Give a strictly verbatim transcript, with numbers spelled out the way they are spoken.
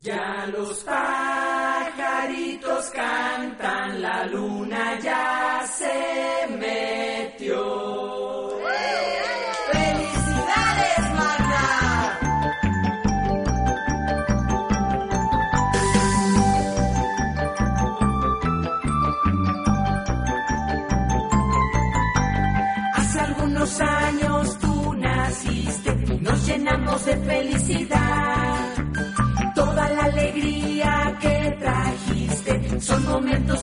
Ya los pajaritos cantan, la luna ya se metió. ¡Felicidades, Magda! Hace algunos años tú naciste y nos llenamos de felicidad. Toda la alegría que trajiste son momentos